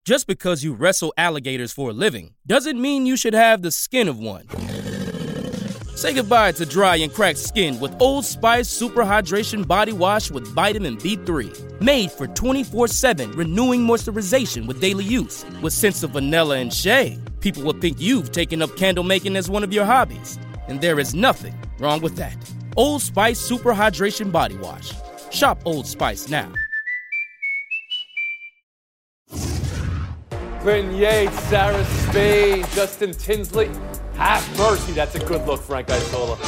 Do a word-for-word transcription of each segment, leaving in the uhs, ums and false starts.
Just because you wrestle alligators for a living doesn't mean you should have the skin of one. Say goodbye to dry and cracked skin with Old Spice Super Hydration Body Wash with vitamin B three. Made for twenty-four seven renewing moisturization with daily use. With scents of vanilla and shea, people will think you've taken up candle making as one of your hobbies. And there is nothing wrong with that. Old Spice Super Hydration Body Wash. Shop Old Spice now. Clinton Yates, Sarah Spain, Justin Tinsley. Have mercy, that's a good look, Frank Isola.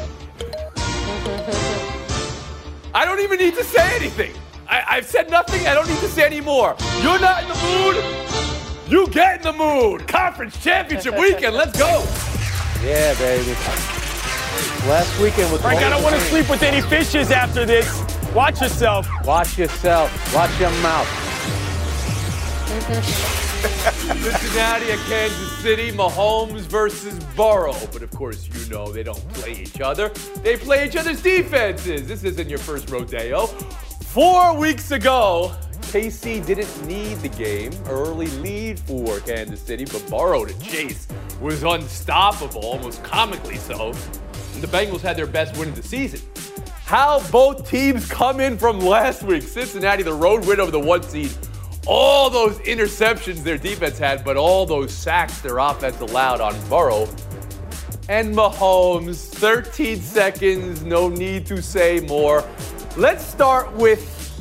I don't even need to say anything. I, I've said nothing, I don't need to say any more. You're not in the mood, you get in the mood. Conference championship weekend, let's go. Yeah, baby. Last weekend was Frank, I don't want to sleep with any fishes after this. Watch yourself. Watch yourself. Watch your mouth. Cincinnati at Kansas City, Mahomes versus Burrow. But of course, you know they don't play each other. They play each other's defenses. This isn't your first rodeo. Four weeks ago, K C didn't need the game. Early lead for Kansas City, but Burrow to chase was unstoppable, almost comically so. And the Bengals had their best win of the season. How both teams come in from last week. Cincinnati, the road win over the one seed. All those interceptions their defense had, but all those sacks their offense allowed on Burrow. And Mahomes, thirteen seconds, no need to say more. Let's start with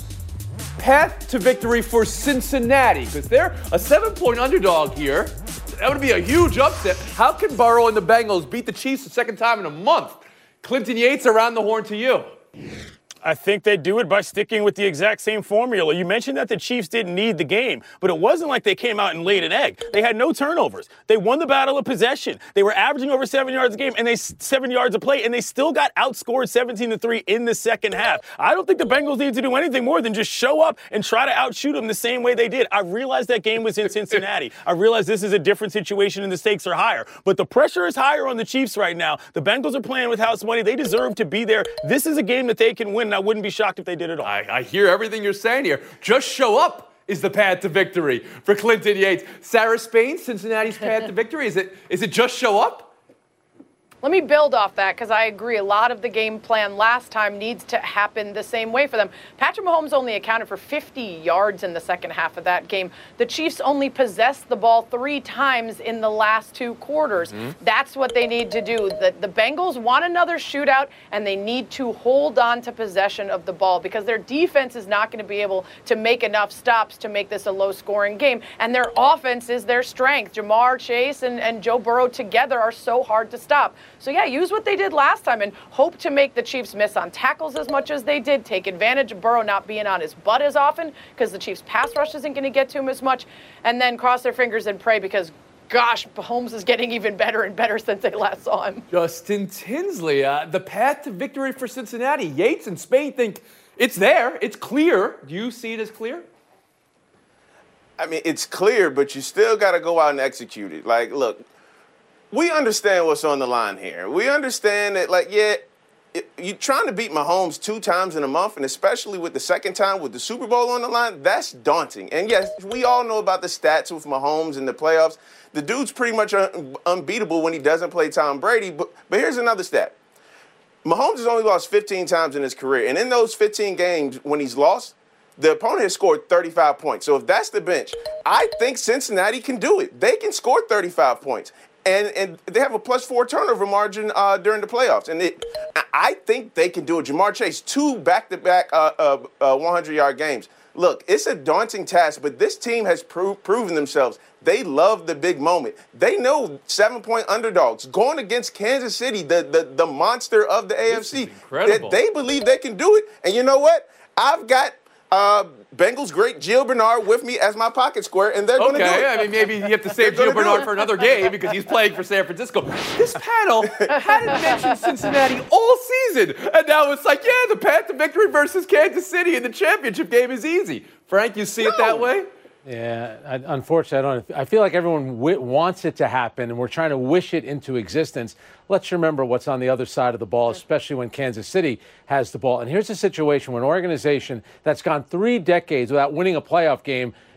path to victory for Cincinnati, because they're a seven-point underdog here. That would be a huge upset. How can Burrow and the Bengals beat the Chiefs the second time in a month? Clinton Yates, around the horn to you. I think they do it by sticking with the exact same formula. You mentioned that the Chiefs didn't need the game, but it wasn't like they came out and laid an egg. They had no turnovers. They won the battle of possession. They were averaging over seven yards a game and they seven yards a play, and they still got outscored seventeen to three in the second half. I don't think the Bengals need to do anything more than just show up and try to outshoot them the same way they did. I realized that game was in Cincinnati. I realize this is a different situation and the stakes are higher, but the pressure is higher on the Chiefs right now. The Bengals are playing with house money. They deserve to be there. This is a game that they can win. I wouldn't be shocked if they did it all. I, I hear everything you're saying here. Just show up is the path to victory for Clinton Yates. Sarah Spain, Cincinnati's path to victory. Is it is it just show up? Let me build off that, because I agree. A lot of the game plan last time needs to happen the same way for them. Patrick Mahomes only accounted for fifty yards in the second half of that game. The Chiefs only possessed the ball three times in the last two quarters. Mm-hmm. That's what they need to do. The, the Bengals want another shootout, and they need to hold on to possession of the ball, because their defense is not going to be able to make enough stops to make this a low-scoring game. And their offense is their strength. Jamar Chase and, and Joe Burrow together are so hard to stop. So, yeah, use what they did last time and hope to make the Chiefs miss on tackles as much as they did. Take advantage of Burrow not being on his butt as often, because the Chiefs' pass rush isn't going to get to him as much. And then cross their fingers and pray, because, gosh, Mahomes is getting even better and better since they last saw him. Justin Tinsley, uh, the path to victory for Cincinnati. Yates and Spain think it's there. It's clear. Do you see it as clear? I mean, it's clear, but you still got to go out and execute it. Like, look, we understand what's on the line here. We understand that, like, yeah, it, you're trying to beat Mahomes two times in a month, and especially with the second time with the Super Bowl on the line, that's daunting. And, yes, we all know about the stats with Mahomes in the playoffs. The dude's pretty much un- unbeatable when he doesn't play Tom Brady. But, but here's another stat. Mahomes has only lost fifteen times in his career, and in those fifteen games when he's lost, the opponent has scored thirty-five points. So if that's the bench, I think Cincinnati can do it. They can score thirty-five points. And and they have a plus four turnover margin uh, during the playoffs. And it, I think they can do it. Jamar Chase, two back-to-back uh, uh, uh, hundred-yard games. Look, it's a daunting task, but this team has pro- proven themselves. They love the big moment. They know seven-point underdogs. Going against Kansas City, the, the, the monster of the A F C, incredible. They, they believe they can do it. And you know what? I've got uh, Bengals great Gio Bernard with me as my pocket square, and they're going to do it. Okay, I mean, maybe you have to save Gio Bernard for another game because he's playing for San Francisco. This panel hadn't mentioned Cincinnati all season, and now it's like, yeah, the path to victory versus Kansas City in the championship game is easy. Frank, you see no. it that way? Yeah, I, unfortunately, I don't. I feel like everyone w- wants it to happen, and we're trying to wish it into existence. Let's remember what's on the other side of the ball, especially when Kansas City has the ball. And here's a situation where an organization that's gone three decades without winning a playoff game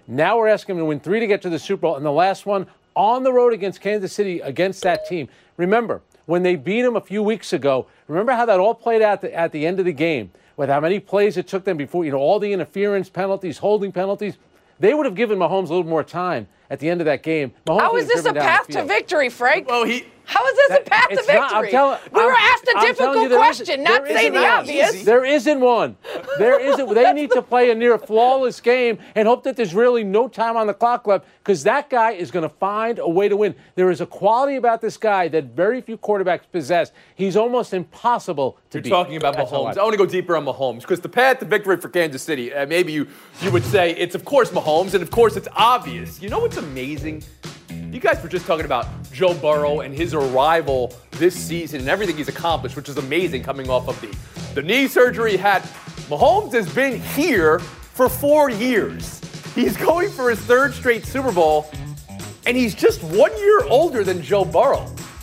Now we're asking him to win three to get to the Super Bowl, and the last one on the road against Kansas City against that team. Remember, when they beat him a few weeks ago, remember how that all played out the, at the end of the game, with how many plays it took them before, you know, all the interference penalties, holding penalties. They would have given Mahomes a little more time at the end of that game. Mahomes How is this a path to victory, Frank? Well, he. How is this That- a path to it's victory? not- I'm telling- we were I'm- asked a I'm telling difficult you there question, isn't- not there say isn't the one. obvious. There isn't one. There isn't. They need to play a near flawless game and hope that there's really no time on the clock left, because that guy is going to find a way to win. There is a quality about this guy that very few quarterbacks possess. He's almost impossible to You're beat. talking about That's how Mahomes. I- I want to go deeper on Mahomes because the path to victory for Kansas City, uh, maybe you, you would say it's, of course, Mahomes, and, of course, it's obvious. You know what's amazing? You guys were just talking about Joe Burrow and his arrival this season and everything he's accomplished, which is amazing coming off of the, the knee surgery he had. Mahomes has been here for four years. He's going for his third straight Super Bowl, and he's just one year older than Joe Burrow.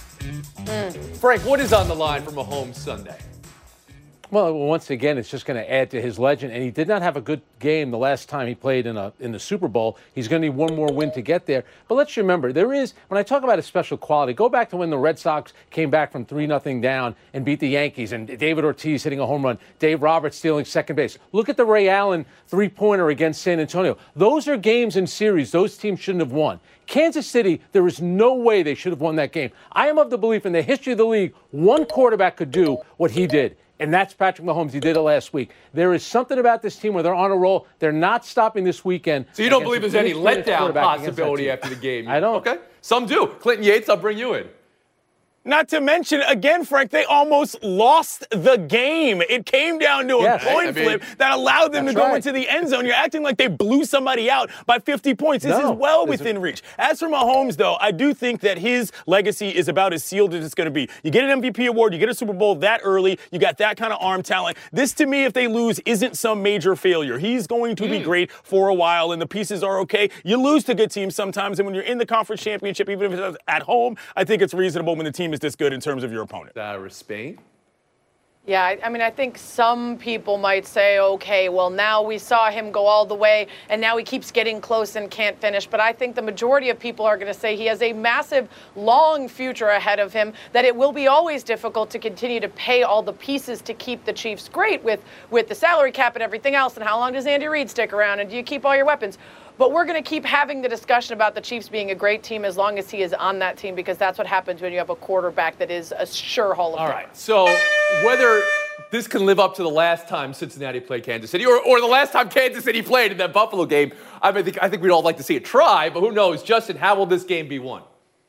Mm. Frank, what is on the line for Mahomes Sunday? Well, once again, it's just going to add to his legend. And he did not have a good game the last time he played in a in the Super Bowl. He's going to need one more win to get there. But let's remember, there is, when I talk about a special quality, go back to when the Red Sox came back from three nothing down and beat the Yankees, and David Ortiz hitting a home run, Dave Roberts stealing second base. Look at the Ray Allen three-pointer against San Antonio. Those are games and series those teams shouldn't have won. Kansas City, there is no way they should have won that game. I am of the belief in the history of the league, one quarterback could do what he did. And that's Patrick Mahomes. He did it last week. There is something about this team where they're on a roll. They're not stopping this weekend. So you don't believe there's any inexperienced letdown quarterback against that possibility team. after the game? I don't. Okay. Some do. Clinton Yates, I'll bring you in. Not to mention, again, Frank, they almost lost the game. It came down to a Yes. coin I mean, flip that allowed them to that's go right. into the end zone. You're acting like they blew somebody out by fifty points. This No. is well There's within reach. As for Mahomes, though, I do think that his legacy is about as sealed as it's going to be. You get an M V P award, you get a Super Bowl that early, you got that kind of arm talent. This, to me, if they lose, isn't some major failure. He's going to be great for a while, and the pieces are okay. You lose to good teams sometimes, and when you're in the conference championship, even if it's at home, I think it's reasonable when the team is this good in terms of your opponent. Sarah Spain. Yeah, I, I mean, I think some people might say, okay, well, now we saw him go all the way, and now he keeps getting close and can't finish. But I think the majority of people are going to say he has a massive, long future ahead of him, that it will be always difficult to continue to pay all the pieces to keep the Chiefs great with, with the salary cap and everything else. And how long does Andy Reid stick around, and do you keep all your weapons? But we're going to keep having the discussion about the Chiefs being a great team as long as he is on that team, because that's what happens when you have a quarterback that is a sure Hall of Famer. All right. So whether this can live up to the last time Cincinnati played Kansas City or, or the last time Kansas City played in that Buffalo game, I, mean, I, think, I think we'd all like to see it try, but who knows? Justin, how will this game be won?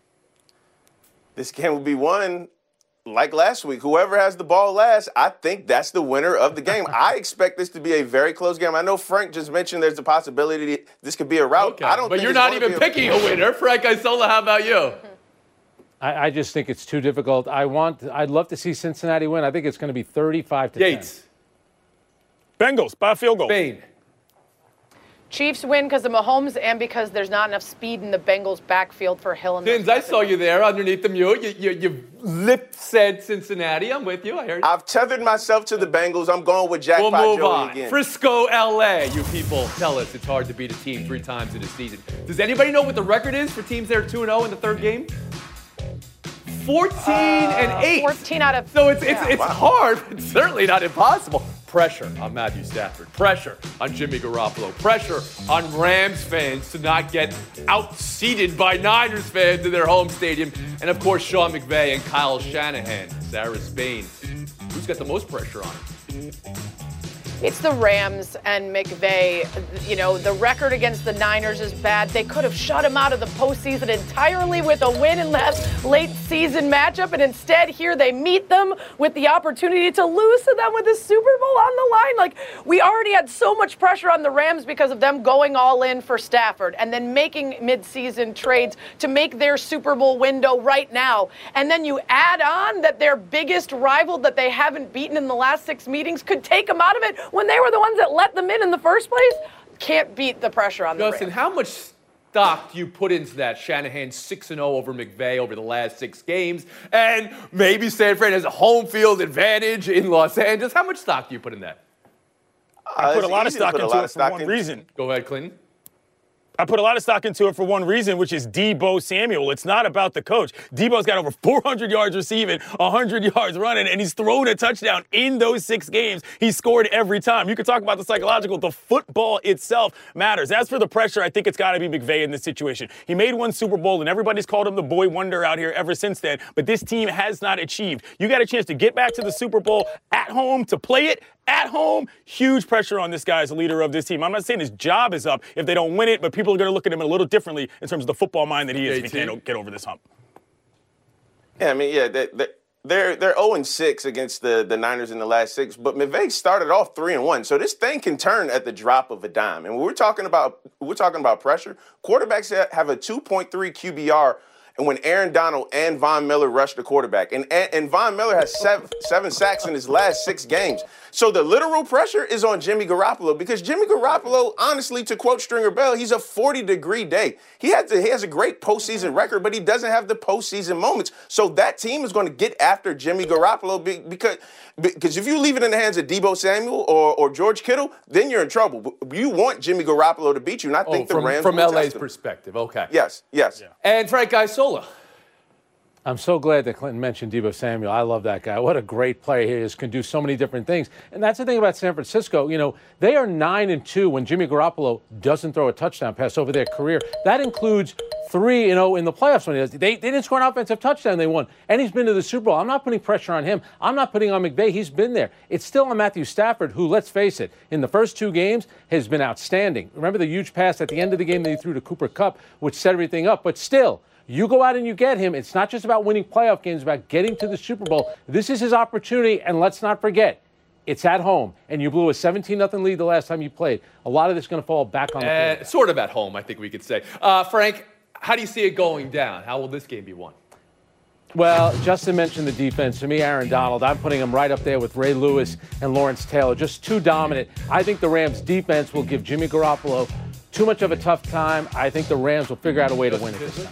This game will be won like last week. Whoever has the ball last, I think that's the winner of the game. I expect this to be a very close game. I know Frank just mentioned there's a possibility this could be a rout. Okay. I don't but think you're it's not gonna even be a- picking a winner. Frank Isola, how about you? I, I just think it's too difficult. I want. I'd love to see Cincinnati win. I think it's going to be thirty-five to Yates. Bengals by a field goal. Spain. Chiefs win because of Mahomes and because there's not enough speed in the Bengals' backfield for Hill and Tins, I saw you there underneath the mute. You, you, you lip said Cincinnati. I'm with you. I heard you. I've tethered myself to the Bengals. I'm going with Jackpot We'll move Joey on. again. Frisco, L A. You people tell us it's hard to beat a team three times in a season. Does anybody know what the record is for teams that are two and oh in the third game? fourteen and eight. fourteen out of So it's it's yeah. it's hard, but certainly not impossible. Pressure on Matthew Stafford. Pressure on Jimmy Garoppolo. Pressure on Rams fans to not get out-seated by Niners fans in their home stadium. And of course, Sean McVay and Kyle Shanahan. Sarah Spain. Who's got the most pressure on him? It's the Rams and McVay. You know, the record against the Niners is bad. They could have shut him out of the postseason entirely with a win in that late season matchup. And instead, here they meet them with the opportunity to lose to them with the Super Bowl on the line. Like, we already had so much pressure on the Rams because of them going all in for Stafford and then making midseason trades to make their Super Bowl window right now. And then you add on that their biggest rival that they haven't beaten in the last six meetings could take them out of it when they were the ones that let them in in the first place. Can't beat the pressure on the Justin, Rams. how much stock do you put into that? Shanahan six and oh over McVay over the last six games, and maybe San Fran has a home field advantage in Los Angeles. How much stock do you put in that? I Uh, put a it's lot of easy to stock put a into lot it of for stock one in- reason. Go ahead, Clinton. I put a lot of stock into it for one reason, which is Deebo Samuel. It's not about the coach. Deebo's got over four hundred yards receiving, one hundred yards running, and he's thrown a touchdown in those six games. He's scored every time. You could talk about the psychological. The football itself matters. As for the pressure, I think it's got to be McVay in this situation. He made one Super Bowl, and everybody's called him the boy wonder out here ever since then, but this team has not achieved. You got a chance to get back to the Super Bowl at home, to play it at home. Huge pressure on this guy as a leader of this team. I'm not saying his job is up if they don't win it, but people are going to look at him a little differently in terms of the football mind that he is if he can't get over this hump. Yeah, I mean, yeah, they, they, they're they're oh and six against the, the Niners in the last six, but McVay started off three and one, so this thing can turn at the drop of a dime. And when we're talking about we're talking about pressure, quarterbacks have a two point three Q B R. And when Aaron Donald and Von Miller rush the quarterback, and, and, and Von Miller has seven, seven sacks in his last six games. So the literal pressure is on Jimmy Garoppolo because Jimmy Garoppolo, honestly, to quote Stringer Bell, he's a forty-degree day. He, had to, he has a great postseason record, but he doesn't have the postseason moments. So that team is going to get after Jimmy Garoppolo because, because if you leave it in the hands of Deebo Samuel or, or George Kittle, then you're in trouble. You want Jimmy Garoppolo to beat you, and I think oh, from, the Rams From will L A's test him. perspective, okay. Yes, yes. Yeah. And Frank Isola. I'm so glad that Clinton mentioned Deebo Samuel. I love that guy. What a great player he is. Can do so many different things. And that's the thing about San Francisco. You know, they are nine and two when Jimmy Garoppolo doesn't throw a touchdown pass over their career. That includes three, you know, in the playoffs when he does. They, they didn't score an offensive touchdown. They won. And he's been to the Super Bowl. I'm not putting pressure on him. I'm not putting on McVay. He's been there. It's still on Matthew Stafford, who, let's face it, in the first two games has been outstanding. Remember the huge pass at the end of the game that he threw to Cooper Kupp, which set everything up. But still, you go out and you get him. It's not just about winning playoff games, it's about getting to the Super Bowl. This is his opportunity, and let's not forget, it's at home, and you blew a seventeen nothing lead the last time you played. A lot of this is going to fall back on the uh, field. Sort of at home, I think we could say. Uh, Frank, how do you see it going down? How will this game be won? Well, Justin mentioned the defense. To me, Aaron Donald, I'm putting him right up there with Ray Lewis and Lawrence Taylor. Just too dominant. I think the Rams' defense will give Jimmy Garoppolo too much of a tough time. I think the Rams will figure out a way to win it this time.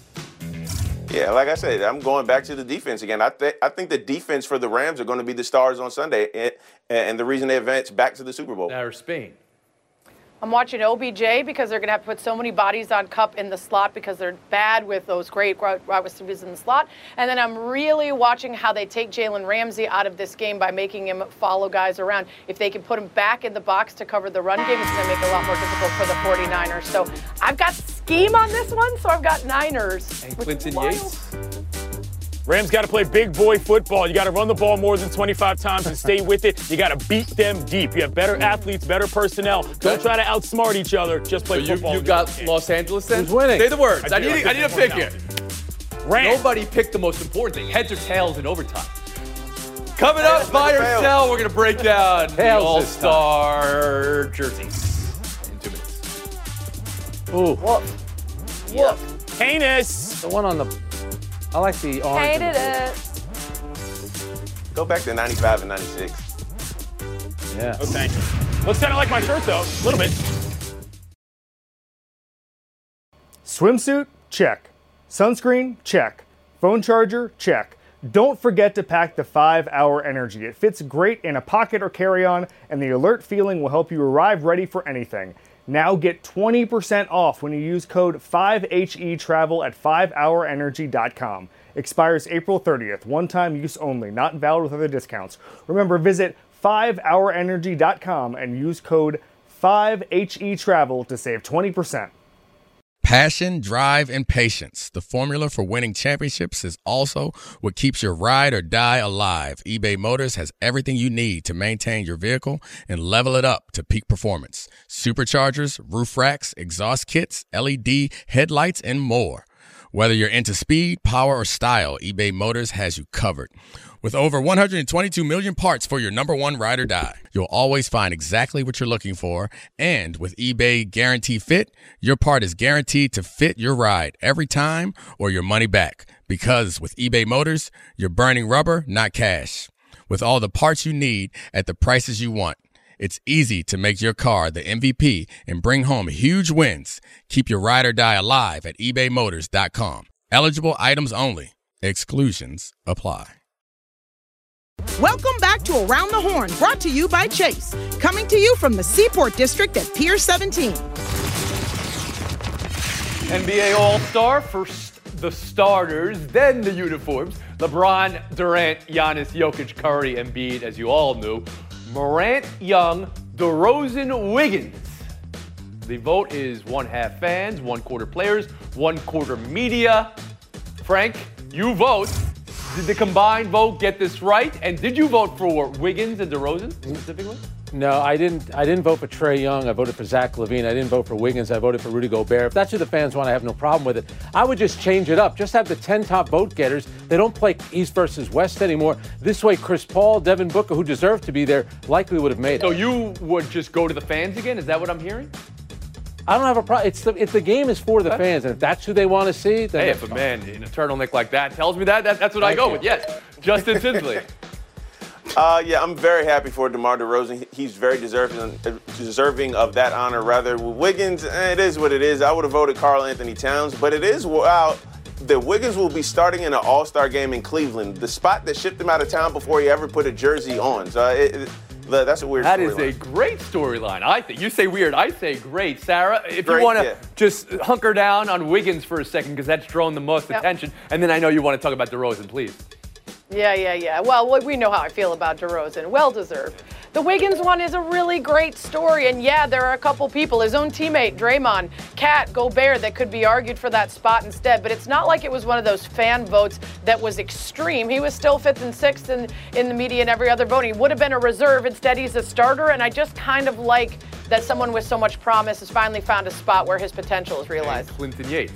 Yeah, like I said, I'm going back to the defense again. I, th- I think the defense for the Rams are going to be the stars on Sunday, and, and the reason they advance back to the Super Bowl. Now, Spain. I'm watching O B J because they're going to have to put so many bodies on Kupp in the slot because they're bad with those great wide receivers in the slot. And then I'm really watching how they take Jalen Ramsey out of this game by making him follow guys around. If they can put him back in the box to cover the run game, it's going to make it a lot more difficult for the 49ers. So I've got scheme on this one, so I've got Niners. And Clinton Yates. Rams got to play big boy football. You got to run the ball more than twenty-five times and stay with it. You got to beat them deep. You have better athletes, better personnel. Don't try to outsmart each other. Just play so football. You, you got Los Angeles then? Who's winning? Say the words. I, I, do, need, I, I need a pick here. Rams. Nobody picked the most important thing. Heads or tails in overtime. Coming up, buy or sell, we're going to break down the All-Star jerseys in two minutes. Ooh. Whoop. Whoop. Canis. The one on the, I like the orange. Hated it. Go back to ninety-five and ninety-six. Yeah. Oh, thank you. Looks kind of like my shirt, though. A little bit. Swimsuit? Check. Sunscreen? Check. Phone charger? Check. Don't forget to pack the five hour Energy. It fits great in a pocket or carry-on, and the alert feeling will help you arrive ready for anything. Now get twenty percent off when you use code five H E travel at five hour energy dot com. Expires April thirtieth. One-time use only. Not valid with other discounts. Remember, visit five hour energy dot com and use code five H E travel to save twenty percent. Passion, drive, and patience. The formula for winning championships is also what keeps your ride or die alive. eBay Motors has everything you need to maintain your vehicle and level it up to peak performance. Superchargers, roof racks, exhaust kits, L E D headlights, and more. Whether you're into speed, power, or style, eBay Motors has you covered. With over one hundred twenty-two million parts for your number one ride or die, you'll always find exactly what you're looking for. And with eBay Guarantee Fit, your part is guaranteed to fit your ride every time or your money back. Because with eBay Motors, you're burning rubber, not cash. With all the parts you need at the prices you want, it's easy to make your car the M V P and bring home huge wins. Keep your ride or die alive at ebay motors dot com. Eligible items only. Exclusions apply. Welcome back to Around the Horn, brought to you by Chase. Coming to you from the Seaport District at Pier seventeen. N B A All-Star, first the starters, then the uniforms. LeBron, Durant, Giannis, Jokic, Curry, Embiid, as you all knew. Morant, Young, DeRozan, Wiggins. The vote is one half fans, one quarter players, one quarter media. Frank, you vote. Did the combined vote get this right? And did you vote for Wiggins and DeRozan specifically? No, I didn't. I didn't vote for Trae Young. I voted for Zach LaVine. I didn't vote for Wiggins. I voted for Rudy Gobert. If that's who the fans want, I have no problem with it. I would just change it up. Just have the ten top vote getters. They don't play East versus West anymore. This way, Chris Paul, Devin Booker, who deserved to be there, likely would have made it. So you would just go to the fans again? Is that what I'm hearing? I don't have a problem. It's the if the game is for the okay. fans, and if that's who they want to see, then hey, if a man in a turtleneck like that tells me that, that that's what Thank I go you. with. Yes, Justin Tinsley. Uh, yeah, I'm very happy for DeMar DeRozan. He's very deserving deserving of that honor. Rather, with Wiggins, eh, it is what it is. I would have voted Karl Anthony Towns, but it is wow that Wiggins will be starting in an All-Star game in Cleveland, the spot that shipped him out of town before he ever put a jersey on. So it, it, that's a weird. That is line. a great storyline. I think you say weird. I say great, Sarah. If great, you want to yeah. just hunker down on Wiggins for a second, because that's drawn the most yep. attention, and then I know you want to talk about DeRozan, please. Yeah, yeah, yeah. Well, we know how I feel about DeRozan. Well deserved. The Wiggins one is a really great story, and yeah, there are a couple people, his own teammate, Draymond, Cat, Gobert, that could be argued for that spot instead, but it's not like it was one of those fan votes that was extreme. He was still fifth and sixth in, in the media and every other vote. He would have been a reserve. Instead, he's a starter, and I just kind of like that someone with so much promise has finally found a spot where his potential is realized. And Clinton Yates.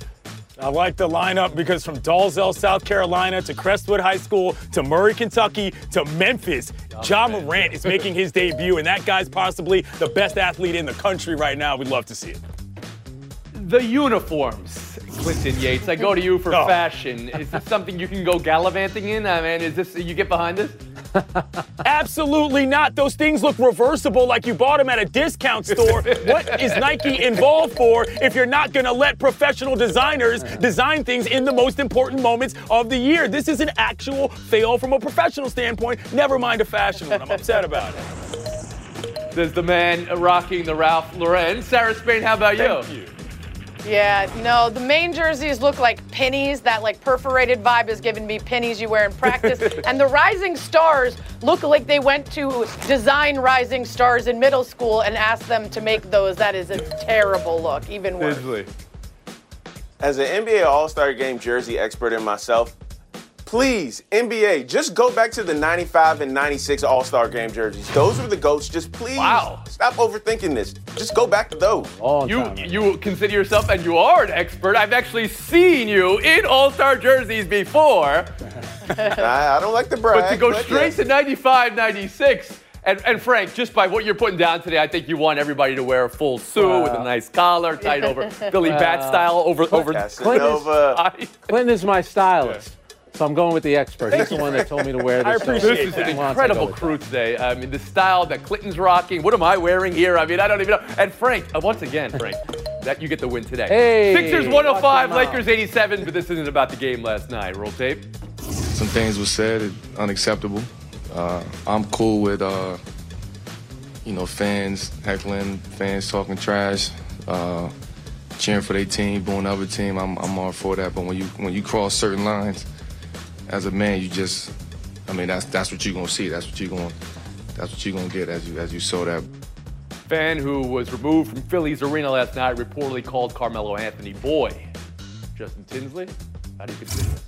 I like the lineup because from Dalzell, South Carolina to Crestwood High School to Murray, Kentucky to Memphis, Ja Morant is making his debut, and that guy's possibly the best athlete in the country right now. We'd love to see it. The uniforms, Clinton Yates. I go to you for oh. fashion. Is this something you can go gallivanting in? I mean, is this, you get behind this? Absolutely not. Those things look reversible like you bought them at a discount store. What is Nike involved for if you're not going to let professional designers design things in the most important moments of the year? This is an actual fail from a professional standpoint. Never mind a fashion one. I'm upset about it. There's the man rocking the Ralph Lauren. Sarah Spain, how about Thank you? you. Yeah, no, the main jerseys look like pennies. That like perforated vibe is giving me pennies you wear in practice. And the Rising Stars look like they went to Design Rising Stars in middle school and asked them to make those. That is a terrible look, even worse. Tinsley. As an N B A All-Star Game jersey expert in myself, please, N B A, just go back to the ninety-five and ninety-six All-Star Game jerseys. Those were the GOATs. Just please wow. stop overthinking this. Just go back to those. Long you time, you consider yourself, and you are an expert. I've actually seen you in All-Star jerseys before. I, I don't like the brag. But to go but straight yes. to ninety-five, ninety-six, and, and Frank, just by what you're putting down today, I think you want everybody to wear a full suit wow. with a nice collar, tied over, Billy wow. Bat style over over. Casanova. Clinton is my stylist. So I'm going with the expert. He's the one that told me to wear this. I appreciate This is that. an incredible crew today. I mean, the style that Clinton's rocking. What am I wearing here? I mean, I don't even know. And Frank, uh, once again, Frank, that you get the win today. Hey, Sixers one oh five, Lakers eighty-seven, but this isn't about the game last night. Roll tape. Some things were said unacceptable. Uh, I'm cool with, uh, you know, fans heckling, fans talking trash, uh, cheering for their team, booing the other team. I'm, I'm all for that. But when you when you cross certain lines, as a man, you just, I mean, that's that's what you're gonna see. That's what you're gonna, that's what you're gonna get as you as you saw that. Fan who was removed from Phillies Arena last night reportedly called Carmelo Anthony boy. Justin Tinsley, how do you consider this?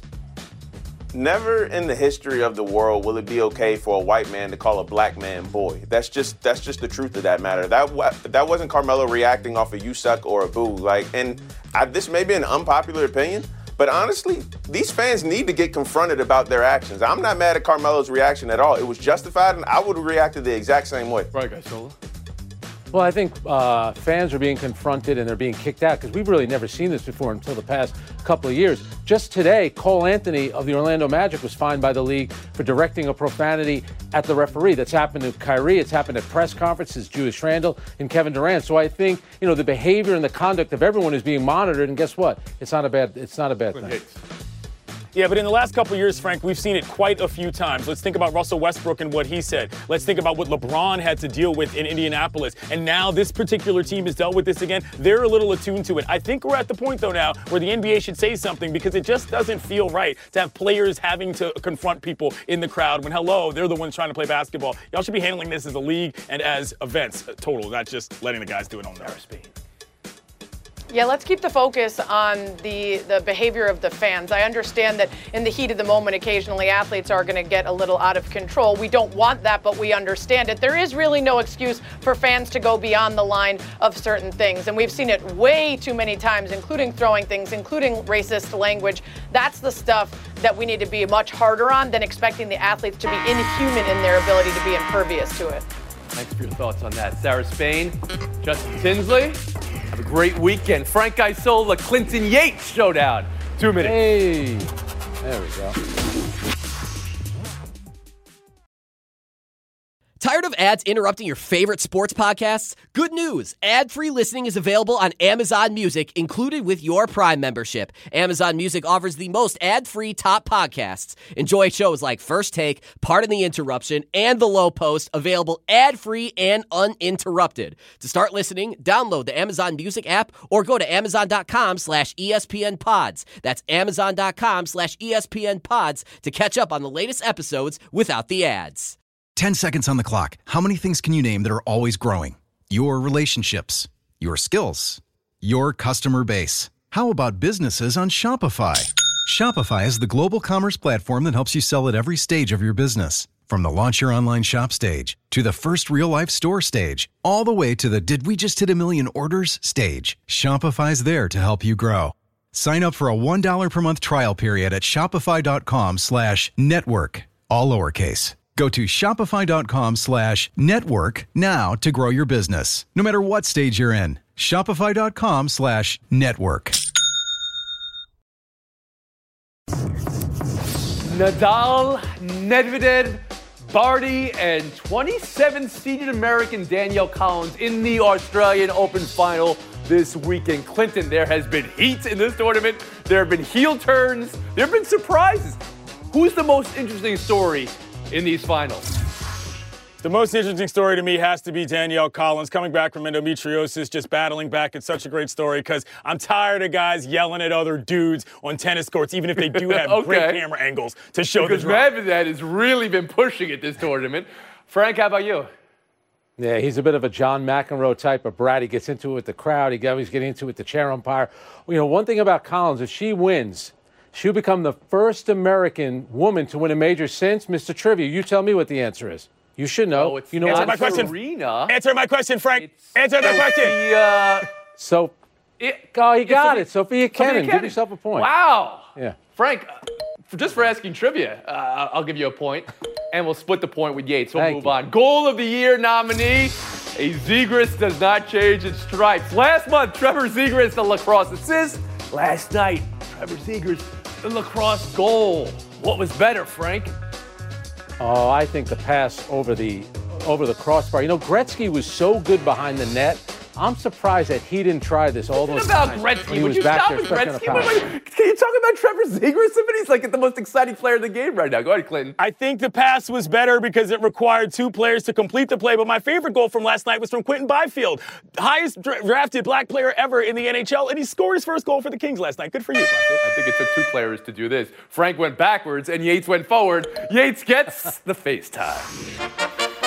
Never in the history of the world will it be okay for a white man to call a black man boy. That's just that's just the truth of that matter. That that wasn't Carmelo reacting off a you suck or a boo. Like, and I, this may be an unpopular opinion, but honestly, these fans need to get confronted about their actions. I'm not mad at Carmelo's reaction at all. It was justified, and I would have reacted the exact same way. Right, guys, Sola. Well, I think uh, fans are being confronted and they're being kicked out because we've really never seen this before until the past couple of years. Just today, Cole Anthony of the Orlando Magic was fined by the league for directing a profanity at the referee. That's happened to Kyrie. It's happened at press conferences, Julius Randle and Kevin Durant. So I think, you know, the behavior and the conduct of everyone is being monitored. And guess what? It's not a bad. It's not a bad thing. Yeah, but in the last couple of years, Frank, we've seen it quite a few times. Let's think about Russell Westbrook and what he said. Let's think about what LeBron had to deal with in Indianapolis. And now this particular team has dealt with this again. They're a little attuned to it. I think we're at the point, though, now where the N B A should say something because it just doesn't feel right to have players having to confront people in the crowd when, hello, they're the ones trying to play basketball. Y'all should be handling this as a league and as events total, not just letting the guys do it on their speed. Yeah, let's keep the focus on the, the behavior of the fans. I understand that in the heat of the moment, occasionally athletes are going to get a little out of control. We don't want that, but we understand it. There is really no excuse for fans to go beyond the line of certain things. And we've seen it way too many times, including throwing things, including racist language. That's the stuff that we need to be much harder on than expecting the athletes to be inhuman in their ability to be impervious to it. Thanks for your thoughts on that. Sarah Spain, Justin Tinsley. Have a great weekend. Frank Isola, Clinton Yates showdown. Two minutes. Hey, there we go. Tired of ads interrupting your favorite sports podcasts? Good news. Ad-free listening is available on Amazon Music, included with your Prime membership. Amazon Music offers the most ad-free top podcasts. Enjoy shows like First Take, Pardon the Interruption, and The Low Post, available ad-free and uninterrupted. To start listening, download the Amazon Music app or go to amazon.com slash ESPN pods. That's amazon.com slash ESPN pods to catch up on the latest episodes without the ads. ten seconds on the clock. How many things can you name that are always growing? Your relationships, your skills, your customer base. How about businesses on Shopify? Shopify is the global commerce platform that helps you sell at every stage of your business. From the launch your online shop stage, to the first real-life store stage, all the way to the did we just hit a million orders stage. Shopify's there to help you grow. Sign up for a one dollar per month trial period at shopify.com slash network, all lowercase. Go to shopify.com slash network now to grow your business. No matter what stage you're in, shopify.com slash network. Nadal, Medvedev, Barty, and twenty-seventh seeded American Danielle Collins in the Australian Open final this weekend. Clinton, there has been heat in this tournament. There have been heel turns. There have been surprises. Who's the most interesting story in these finals? The most interesting story to me has to be Danielle Collins coming back from endometriosis, just battling back. It's such a great story because I'm tired of guys yelling at other dudes on tennis courts, even if they do have okay. great camera angles to show because the drama. Because Medvedev has really been pushing at this tournament. Frank, how about you? Yeah, he's a bit of a John McEnroe type of brat. He gets into it with the crowd. He always getting into it with the chair umpire. You know, one thing about Collins, if she wins, she'll become the first American woman to win a major since Mister Trivia. You tell me what the answer is. You should know. Oh, you know Answer my question. Serena. Answer my question, Frank. It's Answer my question. The, uh, so, it, oh, you got it. Sophia Kenin. Give yourself a point. Wow. Yeah. Frank, for, just for asking trivia, uh, I'll give you a point, and we'll split the point with Yates. We'll Thank move you. on. Goal of the Year nominee. A Zegras does not change its stripes. Last month, Trevor Zegras, the lacrosse assist. Last night, Trevor Zegras, the lacrosse goal. What was better, Frank? Oh, I think the pass over the over the crossbar. You know, Gretzky was so good behind the net. I'm surprised that he didn't try this all those about times. Gretzky. When he Would was you back stop there with expecting a Gretzky? foul. Wait, wait, can you talk about Trevor Zegras? Somebody's like the most exciting player in the game right now. Go ahead, Clinton. I think the pass was better because it required two players to complete the play, but my favorite goal from last night was from Quentin Byfield, highest dra- drafted black player ever in the N H L, and he scored his first goal for the Kings last night. Good for you, Byfield. I think it took two players to do this. Frank went backwards and Yates went forward. Yates gets the FaceTime.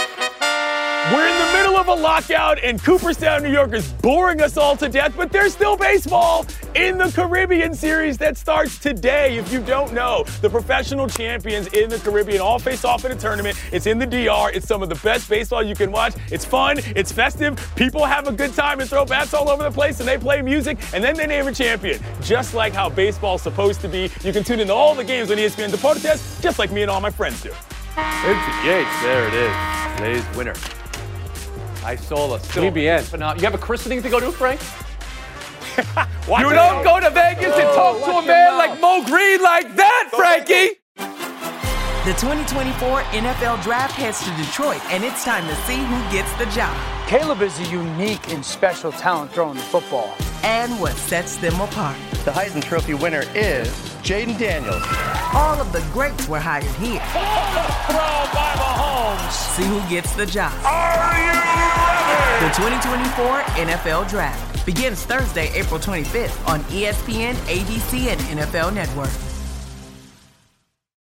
We're in the middle of a lockout, and Cooperstown, New York is boring us all to death, but there's still baseball in the Caribbean Series that starts today. If you don't know, the professional champions in the Caribbean all face off in a tournament. It's in the D R. It's some of the best baseball you can watch. It's fun. It's festive. People have a good time and throw bats all over the place, and they play music, and then they name a champion. Just like how baseball's supposed to be. You can tune into all the games on E S P N Deportes, just like me and all my friends do. Clinton Yates, there it is. Today's winner. Isola still. T B N. You have a christening to go to, Frank? Watch you it. don't go to Vegas and talk to a man like Mo Green like that, Frankie! The twenty twenty-four N F L Draft heads to Detroit, and it's time to see who gets the job. Caleb is a unique and special talent throwing the football. And what sets them apart. The Heisman Trophy winner is Jaden Daniels. All of the greats were hired here. Throw by Mahomes. See who gets the job. Are you ready? The twenty twenty-four N F L Draft begins Thursday, April twenty-fifth on E S P N, A B C, and N F L Network.